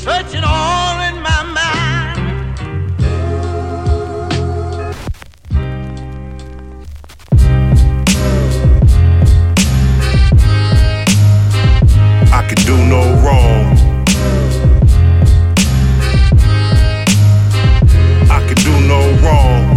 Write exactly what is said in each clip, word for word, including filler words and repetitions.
searching all in my mind. I could do no wrong. I could do no wrong.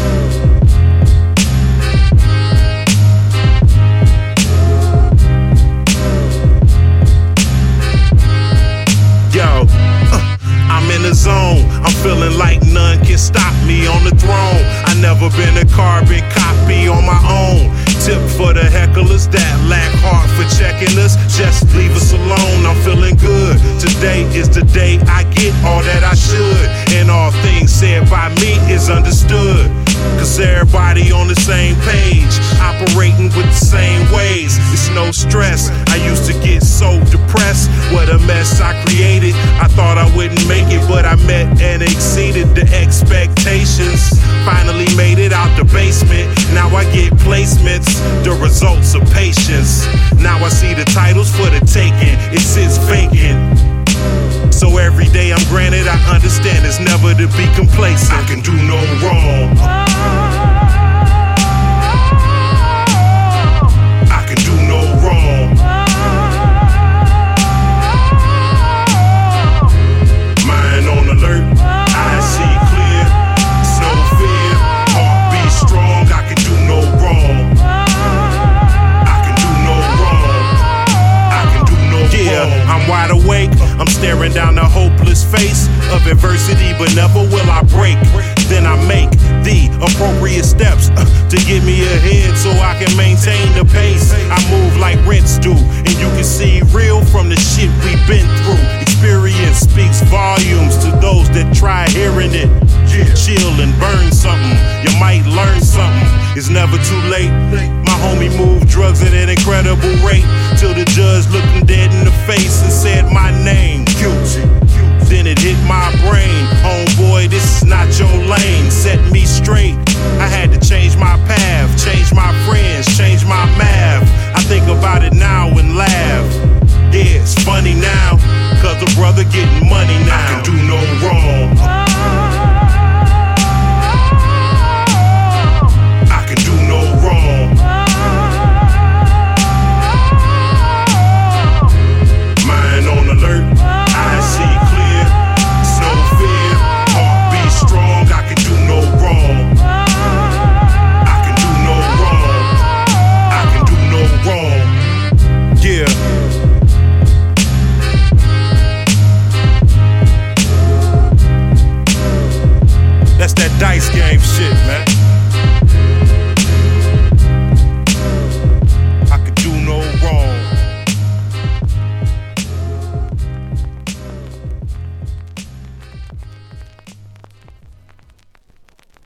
Yo, uh, I'm in the zone. I'm feeling like none can stop me on the throne. I never been a carbon copy on my own. Tip for the hecklers that lack heart for checking us. Just leave us alone. I'm feeling good. Today is the day I get all that I should. And all things said by me is understood. Cause everybody on the same page, operating with the same ways. It's no stress. I used to get so depressed. What a mess I created. I thought I wouldn't make it, but I met and exceeded the expectations. Finally made it out the basement. Now I get placements, the results of patience. Now I see the titles for the taking. It sits vacant. So every day I'm granted, I understand it's never to be complacent. I can do no wrong. I can do no wrong. Mind on alert, I see clear. It's no fear, heart beat strong. I can do no wrong. I can do no wrong. I can do no wrong. Yeah, I'm wide awake. I'm staring down the hopeless face of adversity, but never will I break. Then I make the appropriate steps uh, to get me ahead so I can maintain the pace. I move like rents do, and you can see real from the shit we've been through. Experience speaks volumes to those that try hearing it. Chill and burn something, you might learn something. It's never too late. My homie moved drugs at an incredible rate till the judge looked him dead in the face and said my name, guilty. Then it hit my brain, homeboy, this is not your lane. Set me straight, I had to change my path, change my friends, change my math. I think about it now and laugh. Yeah, it's funny now, cause the brother getting money now. I can do no wrong. I can do no wrong. Mind on alert, I see clear. It's no fear, heart beat strong. I can do no wrong. I can do no wrong. I can do no wrong. Yeah. That's that dice game shit, man.